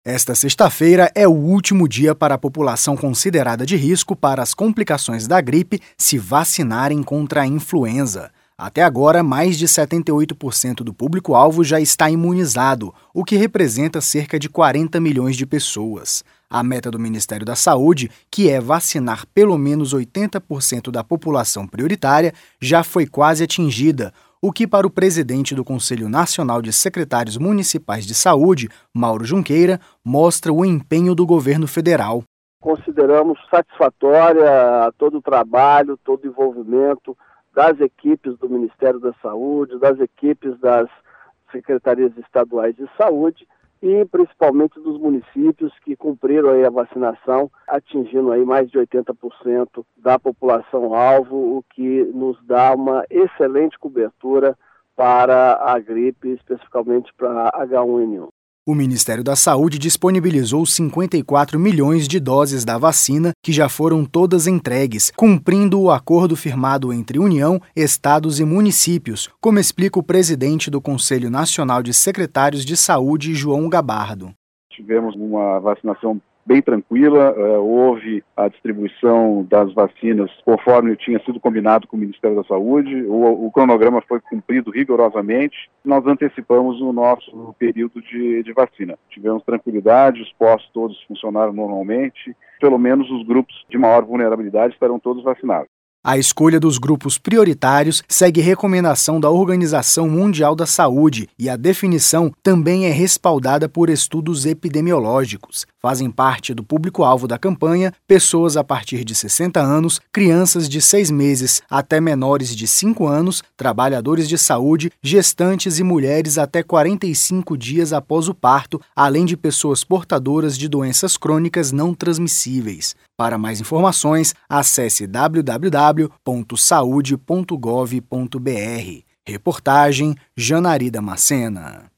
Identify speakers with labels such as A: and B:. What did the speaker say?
A: Esta sexta-feira é o último dia para a população considerada de risco para as complicações da gripe se vacinarem contra a influenza. Até agora, mais de 78% do público-alvo já está imunizado, o que representa cerca de 40 milhões de pessoas. A meta do Ministério da Saúde, que é vacinar pelo menos 80% da população prioritária, já foi quase atingida, o que para o presidente do Conselho Nacional de Secretários Municipais de Saúde, Mauro Junqueira, mostra o empenho do governo federal.
B: Consideramos satisfatória todo o trabalho, todo o envolvimento das equipes do Ministério da Saúde, das equipes das secretarias estaduais de saúde e principalmente dos municípios que cumpriram aí a vacinação, atingindo aí mais de 80% da população-alvo, o que nos dá uma excelente cobertura para a gripe, especificamente para H1N1.
A: O Ministério da Saúde disponibilizou 54 milhões de doses da vacina, que já foram todas entregues, cumprindo o acordo firmado entre União, estados e municípios, como explica o presidente do Conselho Nacional de Secretários de Saúde, João Gabardo.
C: Tivemos uma vacinação bem tranquila, houve a distribuição das vacinas conforme tinha sido combinado com o Ministério da Saúde, o cronograma foi cumprido rigorosamente, nós antecipamos o nosso período de vacina. Tivemos tranquilidade, os postos todos funcionaram normalmente, pelo menos os grupos de maior vulnerabilidade estarão todos vacinados.
A: A escolha dos grupos prioritários segue recomendação da Organização Mundial da Saúde e a definição também é respaldada por estudos epidemiológicos. Fazem parte do público-alvo da campanha pessoas a partir de 60 anos, crianças de 6 meses até menores de 5 anos, trabalhadores de saúde, gestantes e mulheres até 45 dias após o parto, além de pessoas portadoras de doenças crônicas não transmissíveis. Para mais informações, acesse www.saude.gov.br. Reportagem Janari Damascena.